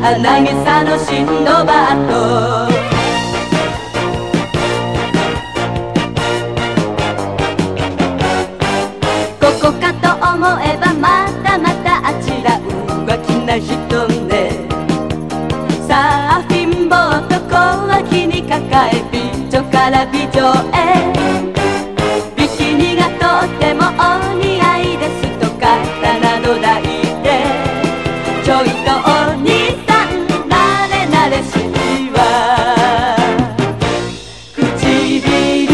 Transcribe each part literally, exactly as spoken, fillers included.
渚のシンドバッド。ここかと思えばまたまたあちら浮気な人ね。サーフィンボート小脇に抱え美女から美女へ。ビキニがとってもお似合いですと肩など抱いて、ちょいとお兄さんなれなれしいわ。唇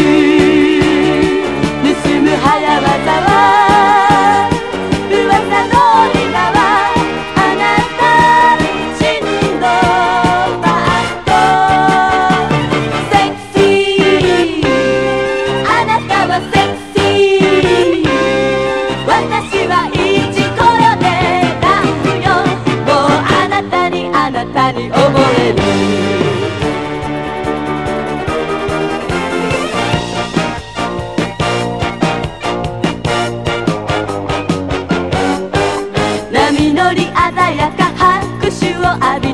盗む早業は噂の今はあなたシンドバッド。セクシーあなたはセクシー、私はイチコロでラフよ。もうあなたにあなたに溺れる。波乗り鮮やか拍手を浴び